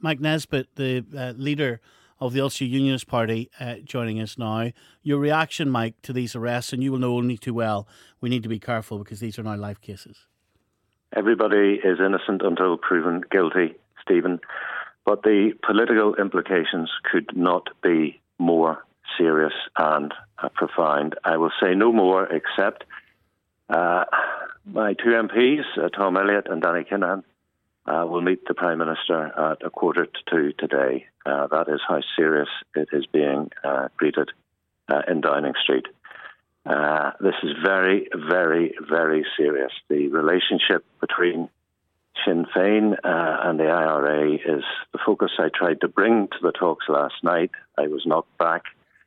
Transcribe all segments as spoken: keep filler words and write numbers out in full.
Mike Nesbitt, the uh, leader of the Ulster Unionist Party, uh, joining us now. Your reaction, Mike, to these arrests, and you will know only too well, we need to be careful because these are now life cases. Everybody is innocent until proven guilty, Stephen, but the political implications could not be more serious and uh, profound. I will say no more except uh, my two M Ps, uh, Tom Elliott and Danny Kinahan, uh, will meet the Prime Minister at a quarter to two today. Uh, that is how serious it is being uh, treated uh, in Downing Street. Uh, this is very, very, very serious. The relationship between Sinn Féin uh, and the I R A is the focus I tried to bring to the talks last night. I was knocked back.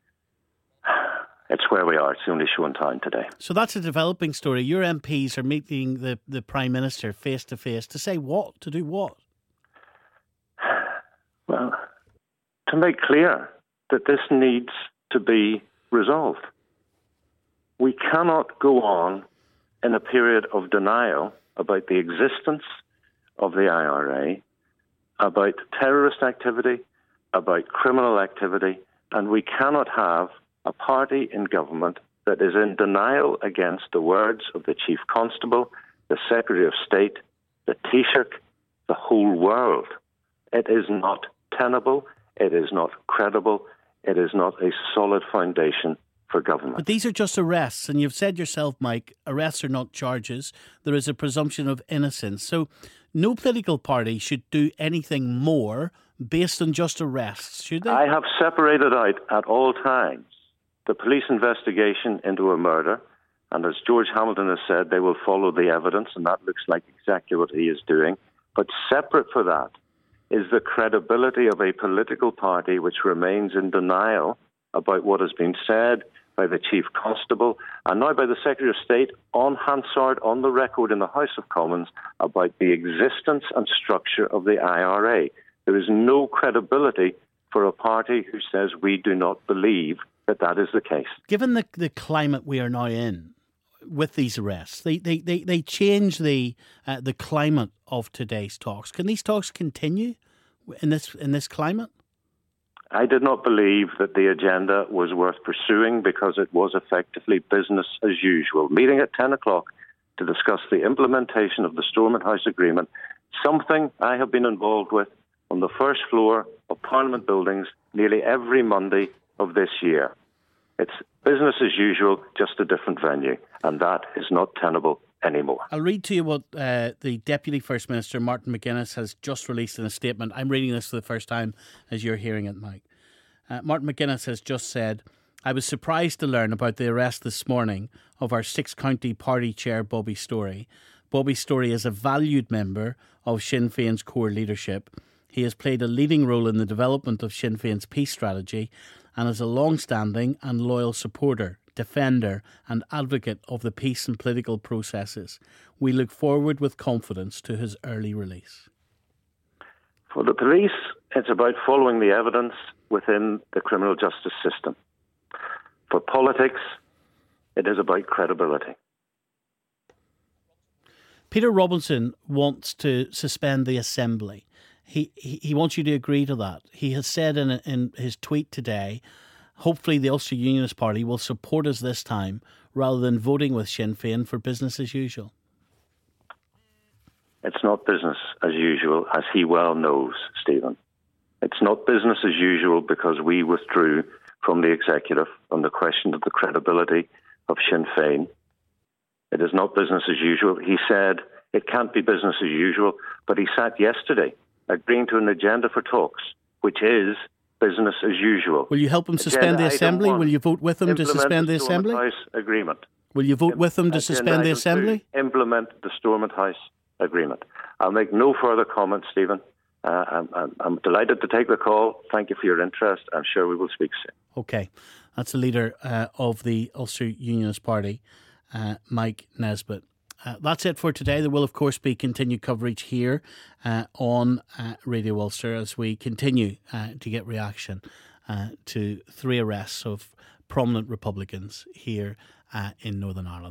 It's where we are. It's the only show in town today. So that's a developing story. Your M Ps are meeting the, the Prime Minister face to face to say what? To do what? Well, to make clear that this needs to be resolved. We cannot go on in a period of denial about the existence of the I R A, about terrorist activity, about criminal activity, and we cannot have a party in government that is in denial against the words of the Chief Constable, the Secretary of State, the Taoiseach, the whole world. It is not tenable, it is not credible, it is not a solid foundation for government. But these are just arrests, and you've said yourself, Mike, arrests are not charges. There is a presumption of innocence. So no political party should do anything more based on just arrests, should they? I have separated out at all times the police investigation into a murder, and as George Hamilton has said, they will follow the evidence, and that looks like exactly what he is doing. But separate for that is the credibility of a political party which remains in denial about what has been said by the Chief Constable and now by the Secretary of State on Hansard, on the record in the House of Commons, about the existence and structure of the I R A. There is no credibility for a party who says we do not believe that that is the case. Given the, the climate we are now in with these arrests, they they, they, they change the uh, the climate of today's talks. Can these talks continue in this in this climate? I did not believe that the agenda was worth pursuing because it was effectively business as usual. Meeting at ten o'clock to discuss the implementation of the Stormont House Agreement, something I have been involved with on the first floor of Parliament buildings nearly every Monday of this year. It's business as usual, just a different venue, and that is not tenable anymore. I'll read to you what uh, the Deputy First Minister, Martin McGuinness, has just released in a statement. I'm reading this for the first time as you're hearing it, Mike. Uh, Martin McGuinness has just said, I was surprised to learn about the arrest this morning of our six-county party chair, Bobby Storey. Bobby Storey is a valued member of Sinn Féin's core leadership. He has played a leading role in the development of Sinn Féin's peace strategy and is a long-standing and loyal supporter, defender and advocate of the peace and political processes. We look forward with confidence to his early release. For the police, it's about following the evidence within the criminal justice system. For politics, it is about credibility. Peter Robinson wants to suspend the Assembly. He, he he wants you to agree to that. He has said in in his tweet today, hopefully the Ulster Unionist Party will support us this time rather than voting with Sinn Féin for business as usual. It's not business as usual, as he well knows, Stephen. It's not business as usual because we withdrew from the executive on the question of the credibility of Sinn Féin. It is not business as usual. He said it can't be business as usual, but he sat yesterday agreeing to an agenda for talks, which is business as usual. Will you help him suspend the Assembly? Will you vote with him to suspend the Assembly? House Agreement. Will you vote with him to suspend the Assembly? Implement the Stormont House Agreement. I'll make no further comments, Stephen. Uh, I'm, I'm, I'm delighted to take the call. Thank you for your interest. I'm sure we will speak soon. OK. That's the leader uh, of the Ulster Unionist Party, uh, Mike Nesbitt. Uh, that's it for today. There will, of course, be continued coverage here uh, on uh, Radio Ulster as we continue uh, to get reaction uh, to three arrests of prominent Republicans here uh, in Northern Ireland.